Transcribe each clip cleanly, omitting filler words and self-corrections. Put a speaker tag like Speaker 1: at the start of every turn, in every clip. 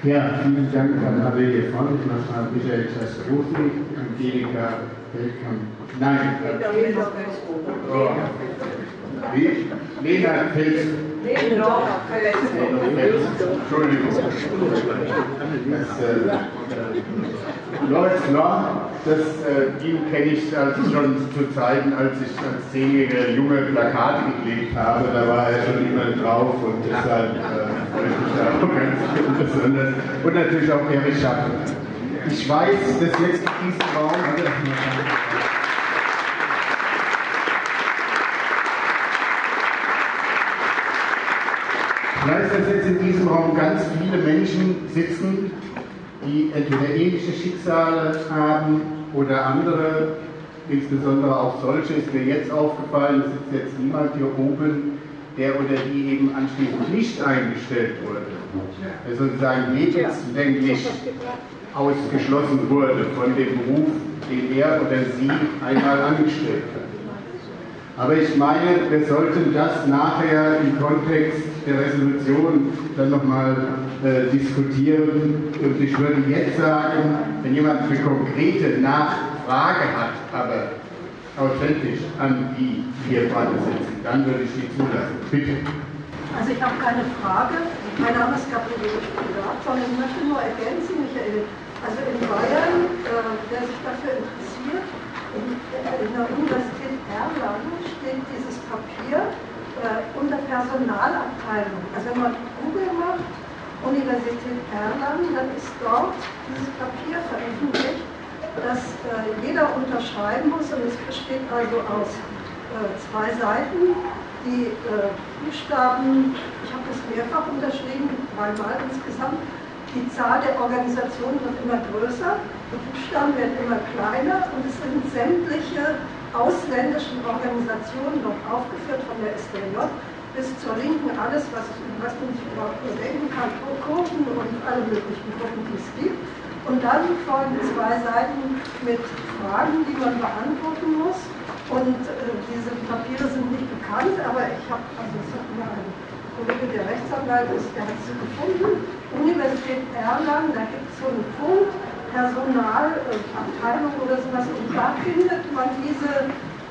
Speaker 1: Ja, vielen Dank an alle hier vorne. Ich mache mal Michael Chastrowski, Angelika Feldkamp. Nein, Lena Fels. Entschuldigung. Lorenz Knorr, ihn kenne ich schon zu Zeiten, als ich als 10-jähriger Junge Plakate geklebt habe. Da war er schon immer drauf und deshalb möchte ich da auch ganz besonders. Und natürlich auch Erich Schaffen. Ich weiß, dass jetzt in diesem Raum. Ich weiß, dass jetzt in diesem Raum ganz viele Menschen sitzen, die entweder ähnliche Schicksale haben oder andere, insbesondere auch solche, ist mir jetzt aufgefallen, es sitzt jetzt niemand hier oben, der oder die eben anschließend nicht eingestellt wurde, der sozusagen lebenslänglich ausgeschlossen wurde von dem Beruf, den er oder sie einmal angestellt hat. Aber ich meine, wir sollten das nachher im Kontext der Resolution dann nochmal diskutieren. Und ich würde jetzt sagen, wenn jemand eine konkrete Nachfrage hat, aber authentisch an die hier vorne sitzen, dann würde ich die zulassen. Bitte.
Speaker 2: Also ich habe keine Frage. Mein Name ist Gabriele Privat, sondern ich möchte nur ergänzen, Michael. Also in Bayern, wer sich dafür interessiert, in der Universität Erlangen steht dieses Papier unter Personalabteilung. Also wenn man Google macht, Universität Erlangen, dann ist dort dieses Papier veröffentlicht, das jeder unterschreiben muss. Und es besteht also aus 2 Seiten. Die Buchstaben, ich habe das mehrfach unterschrieben, 3-mal insgesamt. Die Zahl der Organisationen wird immer größer, die Buchstaben werden immer kleiner und es sind sämtliche ausländischen Organisationen dort aufgeführt, von der SDJ bis zur Linken, alles, was man sich überhaupt nur denken kann, Kurven und alle möglichen Gruppen, die es gibt. Und dann folgen 2 Seiten mit Fragen, die man beantworten muss. Und diese Papiere sind nicht bekannt, aber ich habe, also es hat mir ein Kollege, der Rechtsanwalt ist, der hat sie gefunden. Universität Erlangen, da gibt es so einen Punkt, Personalabteilung oder sowas, und da findet man diese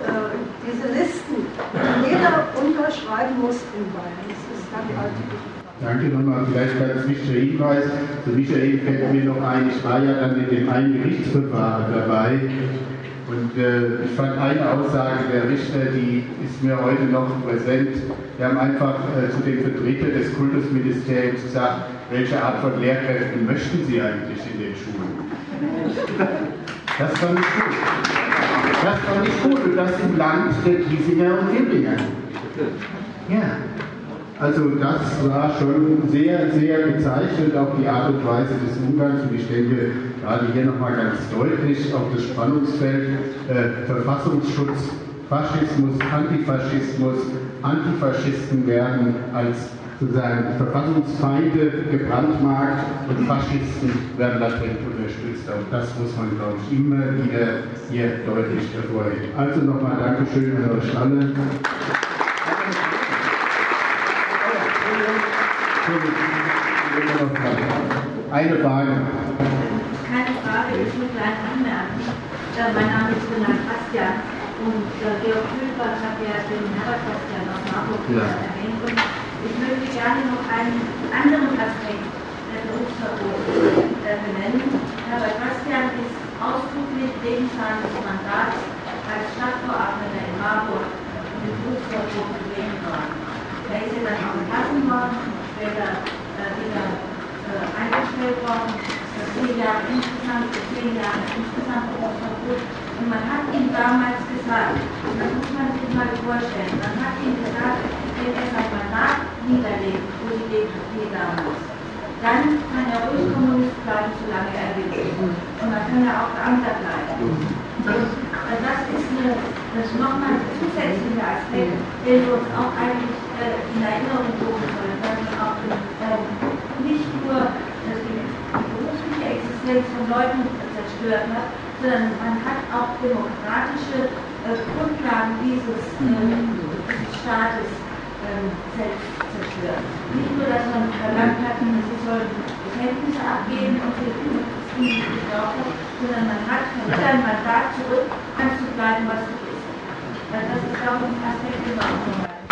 Speaker 2: Listen, die jeder unterschreiben muss in Bayern. Das ist dann die alte Geschichte.
Speaker 1: Danke nochmal, vielleicht ganz wichtiger Hinweis. Zu Michael fällt mir noch ein, ich war ja dann in dem einen Gerichtsverfahren dabei. Und ich fand eine Aussage der Richter, die ist mir heute noch präsent. Wir haben einfach zu den Vertretern des Kultusministeriums gesagt, welche Art von Lehrkräften möchten Sie eigentlich in den Schulen? Das fand ich gut. Das fand ich gut und das im Land der Giesinger und Wiblinger. Ja. Also das war schon sehr, sehr bezeichnend, auch die Art und Weise des Umgangs. Und ich denke, gerade hier nochmal ganz deutlich auf das Spannungsfeld Verfassungsschutz, Faschismus, Antifaschismus, Antifaschisten werden als sozusagen Verfassungsfeinde gebrandmarkt und Faschisten werden latent unterstützt. Und das muss man, glaube ich, immer wieder hier deutlich hervorheben. Also nochmal Dankeschön an euch alle. Eine Frage.
Speaker 3: Keine Frage, ich will gleich anmerken. Mein Name ist Gunnar Bastian und Georg Kühlbach hat ja den Herbert Bastian aus Marburg erwähnt. Und ich möchte gerne noch einen anderen Aspekt der Berufsverbot benennen. Herbert Bastian ist ausdrücklich lebenslanges Mandat als Stadtverordneter in Marburg mit Berufsverbot gewählt worden. Er ist ja dann auch entlassen worden und später wieder eingestellt worden. 10 Jahre insgesamt Berufsverbot. Und man hat ihm damals gesagt, und das muss man sich mal vorstellen, man hat ihm gesagt, wenn er sein Mandat niederlegt, wo die DKP damals, dann kann er ruhig Kommunist bleiben, solange er will. Und dann kann er auch Beamter bleiben. Das ist nochmal ein zusätzlicher Aspekt, den wir uns auch eigentlich in Erinnerung rufen sollen, dass man auch nicht nur die berufliche Existenz von Leuten zerstört hat, sondern man hat auch demokratische Grundlagen dieses Staates selbst zerstört. beschwört. Nicht nur, dass man verlangt hat, sie sollen Bekenntnisse abgeben und sie nicht geglaubt hat, sondern man hat von wieder ein Mandat zurück, kannst du bleiben, was du bist. Weil das ist, glaube ich, ein Aspekt, den wir auch noch mal.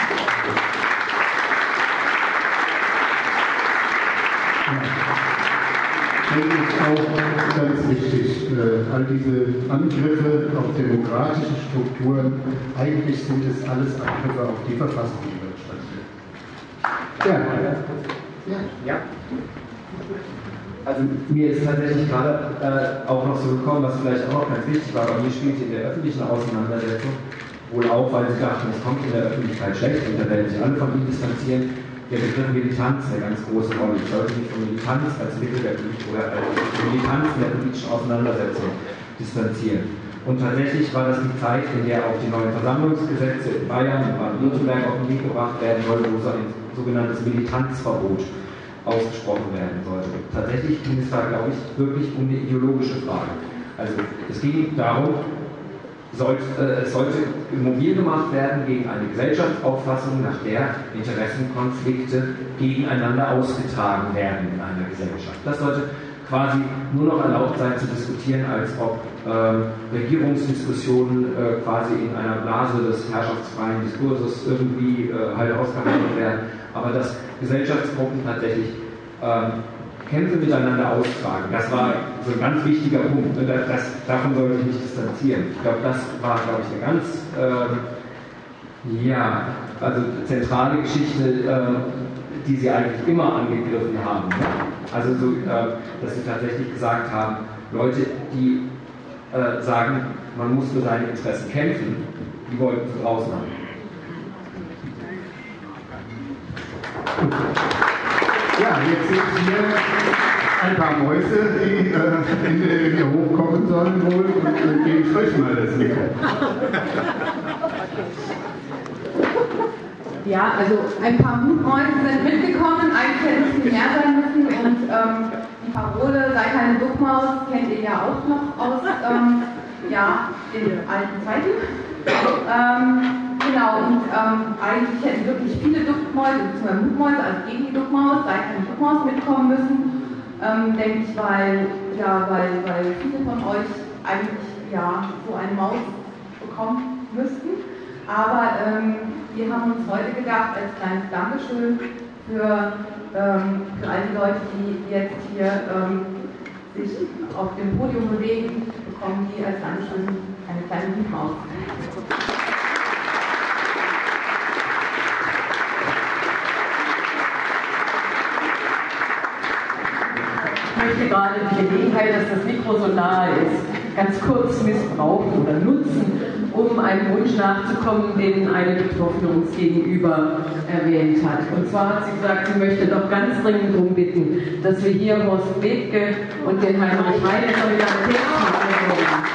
Speaker 1: Das ist auch ganz wichtig, all diese Angriffe auf demokratische Strukturen, eigentlich sind es alles Angriffe auf die Verfassung, die dort stattfinden.
Speaker 4: Ja. Also mir ist tatsächlich gerade auch noch so gekommen, was vielleicht auch noch ganz wichtig war, bei mir spielte in der öffentlichen Auseinandersetzung, wohl auch, weil sie dachten, es kommt in der Öffentlichkeit schlecht und da werden sich alle von ihm distanzieren, der Begriff Militanz eine ganz große Rolle. Ich sollte mich von Militanz als Mittel der Militanz in der politischen Auseinandersetzung distanzieren. Und tatsächlich war das die Zeit, in der auch die neuen Versammlungsgesetze in Bayern und Baden-Württemberg auf den Weg gebracht werden sollte, wo so ein sogenanntes Militanzverbot ausgesprochen werden sollte. Tatsächlich ging es da, glaube ich, wirklich um eine ideologische Frage. Also es ging darum, es sollte mobil gemacht werden gegen eine Gesellschaftsauffassung, nach der Interessenkonflikte gegeneinander ausgetragen werden in einer Gesellschaft. Das sollte quasi nur noch erlaubt sein zu diskutieren, als ob Regierungsdiskussionen quasi in einer Blase des herrschaftsfreien Diskurses irgendwie halt ausgehandelt werden, aber dass Gesellschaftsgruppen tatsächlich Kämpfe miteinander austragen. Das war so ein ganz wichtiger Punkt. Davon sollte ich mich distanzieren. Ich glaube, das war, eine ganz also zentrale Geschichte, die sie eigentlich immer angegriffen haben. Ne? Also so, dass sie tatsächlich gesagt haben, Leute, die sagen, man muss für seine Interessen kämpfen, die wollten sie draußen haben.
Speaker 1: Ja, jetzt sind hier ein paar Mäuse, die hier hochkommen sollen wohl und gebe ich euch mal das Mikro.
Speaker 5: Ja, also ein paar Mutmäuse sind mitgekommen, eigentlich hätte es viel mehr sein müssen und die Parole, sei keine Duckmaus, kennt ihr ja auch noch aus den alten Zeiten. Genau, und eigentlich hätten wirklich viele Duckmäuse, beziehungsweise Mutmäuse, also gegen die Duckmaus, sei keine Duckmaus mitkommen müssen, denke ich, weil viele von euch eigentlich so eine Maus bekommen müssten. Aber wir haben uns heute gedacht, als kleines Dankeschön für all die Leute, die jetzt hier sich auf dem Podium bewegen, bekommen die als Dankeschön eine kleine Mutmaus. Ich möchte gerade die Gelegenheit, dass das Mikro so nahe ist, ganz kurz missbrauchen oder nutzen, um einem Wunsch nachzukommen, den eine Betroffene uns gegenüber erwähnt hat. Und zwar hat sie gesagt, sie möchte doch ganz dringend darum bitten, dass wir hier Horst Bethke und den Heinrich Heine Solidaritätspartner holen.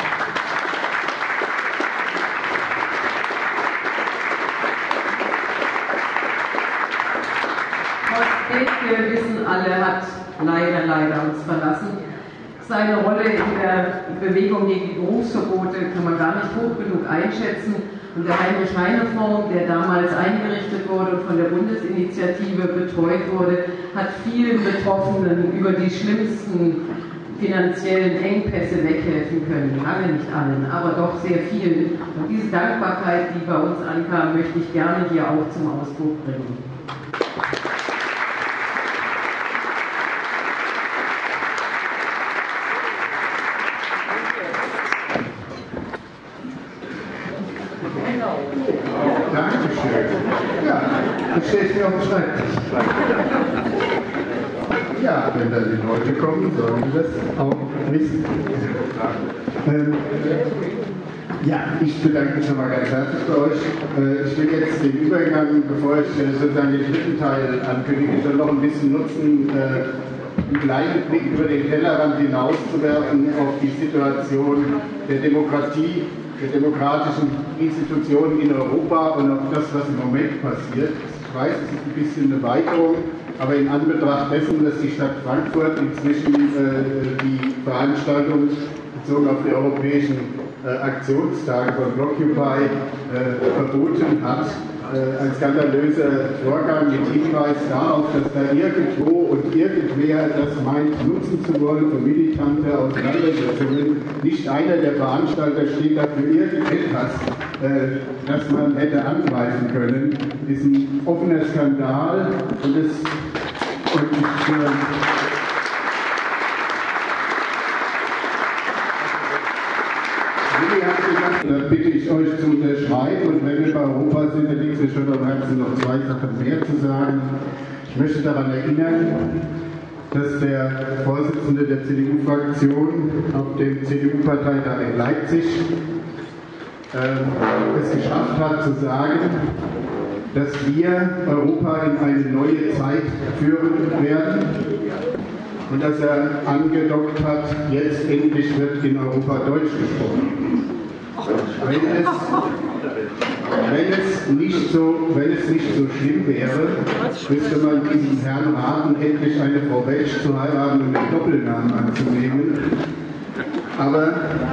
Speaker 5: Horst Bethke, wissen alle, hat leider uns verlassen. Seine Rolle in der Bewegung gegen die Berufsverbote kann man gar nicht hoch genug einschätzen. Und der Heinrich-Heine-Fonds, der damals eingerichtet wurde und von der Bundesinitiative betreut wurde, hat vielen Betroffenen über die schlimmsten finanziellen Engpässe weghelfen können. Lange nicht allen, aber doch sehr vielen. Und diese Dankbarkeit, die bei uns ankam, möchte ich gerne hier auch zum Ausdruck bringen.
Speaker 1: Das stelle ich mir auf den Schreibtisch. Ja, wenn da die Leute kommen, sollen die das auch wissen. Ich bedanke mich nochmal ganz herzlich bei euch. Ich will jetzt den Übergang, bevor ich sozusagen den dritten Teil ankündige, schon noch ein bisschen nutzen, einen kleinen Blick über den Tellerrand hinauszuwerfen auf die Situation der Demokratie, der demokratischen Institutionen in Europa und auf das, was im Moment passiert. Ich weiß, es ist ein bisschen eine Weiterung, aber in Anbetracht dessen, dass die Stadt Frankfurt inzwischen die Veranstaltung bezogen auf die europäischen Aktionstage von Blockupy verboten hat, ein skandalöser Vorgang mit Hinweis darauf, dass da irgendwo und irgendwer das meint, nutzen zu wollen für militante Auseinandersetzungen. Nicht einer der Veranstalter steht dafür irgendetwas, das man hätte angreifen können. Ist ein offener Skandal und da bitte ich euch zu unterschreiben, und wenn wir bei Europa sind, dann liegt es mir schon am Herzen, noch 2 Sachen mehr zu sagen. Ich möchte daran erinnern, dass der Vorsitzende der CDU-Fraktion auf dem CDU-Parteitag in Leipzig es geschafft hat zu sagen, dass wir Europa in eine neue Zeit führen werden und dass er angedockt hat, jetzt endlich wird in Europa Deutsch gesprochen. Wenn es nicht so schlimm wäre, müsste man diesen Herrn raten, endlich eine Frau Welsch zu heiraten und den Doppelnamen anzunehmen. Aber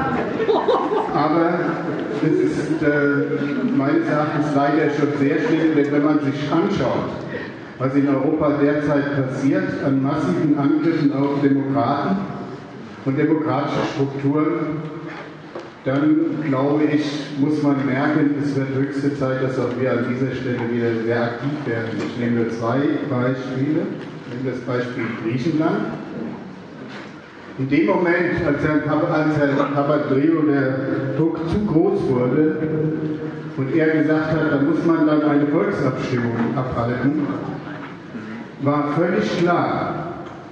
Speaker 1: das ist meines Erachtens leider schon sehr schlimm, denn wenn man sich anschaut, was in Europa derzeit passiert, an massiven Angriffen auf Demokraten und demokratische Strukturen, dann glaube ich, muss man merken, es wird höchste Zeit, dass auch wir an dieser Stelle wieder sehr aktiv werden. Ich nehme nur 2 Beispiele. Ich nehme das Beispiel Griechenland. In dem Moment, als Herrn Papandreou der Druck zu groß wurde und er gesagt hat, da muss man dann eine Volksabstimmung abhalten, war völlig klar,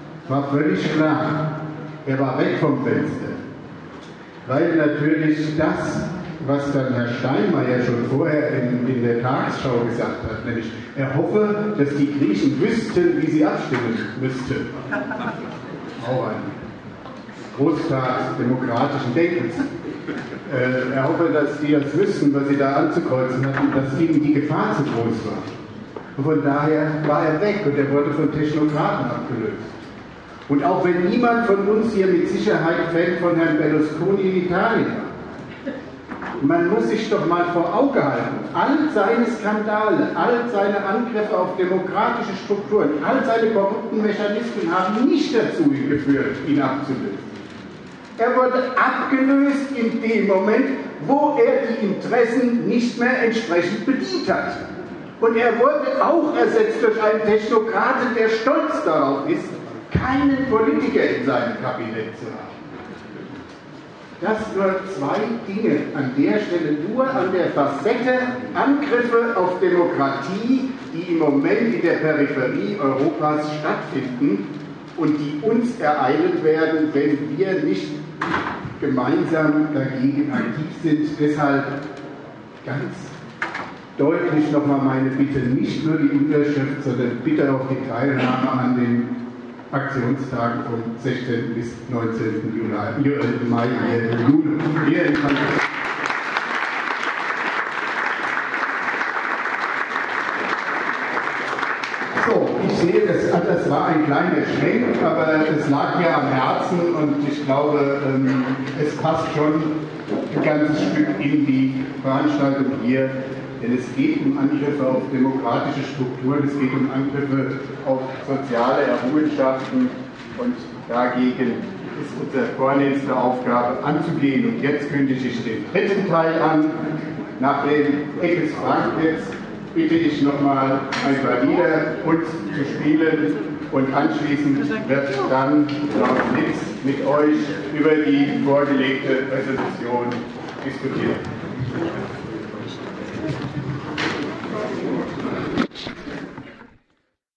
Speaker 1: er war weg vom Fenster. Weil natürlich das, was dann Herr Steinmeier schon vorher in der Tagesschau gesagt hat, nämlich er hoffe, dass die Griechen wüssten, wie sie abstimmen müssten. Auch ein Großtat demokratischen Denkens. Er hoffe, dass die das wüssten, was sie da anzukreuzen hatten, dass ihnen die Gefahr zu groß war. Und von daher war er weg und er wurde von Technokraten abgelöst. Und auch wenn niemand von uns hier mit Sicherheit Fan von Herrn Berlusconi in Italien war, man muss sich doch mal vor Augen halten, all seine Skandale, all seine Angriffe auf demokratische Strukturen, all seine korrupten Mechanismen haben nicht dazu geführt, ihn abzulösen. Er wurde abgelöst in dem Moment, wo er die Interessen nicht mehr entsprechend bedient hat. Und er wurde auch ersetzt durch einen Technokraten, der stolz darauf ist, keinen Politiker in seinem Kabinett zu haben. Das nur 2 Dinge an der Stelle, nur an der Facette Angriffe auf Demokratie, die im Moment in der Peripherie Europas stattfinden und die uns ereilen werden, wenn wir nicht gemeinsam dagegen aktiv sind. Deshalb ganz deutlich nochmal meine Bitte, nicht nur die Unterschrift, sondern bitte auch die Teilnahme an den Aktionstagen vom 16. bis 19. Mai hier in Frankfurt. So, ich sehe, das war ein kleiner Schwenk, aber es lag mir am Herzen und ich glaube, es passt schon ein ganzes Stück in die Veranstaltung hier. Denn es geht um Angriffe auf demokratische Strukturen, es geht um Angriffe auf soziale Errungenschaften und dagegen ist unsere vornehmste Aufgabe anzugehen. Und jetzt kündige ich den 3. Teil an. Nach dem Eckes Frankfurt bitte ich nochmal ein paar Lieder uns zu spielen und anschließend wird dann Klaus Litz mit euch über die vorgelegte Resolution diskutieren.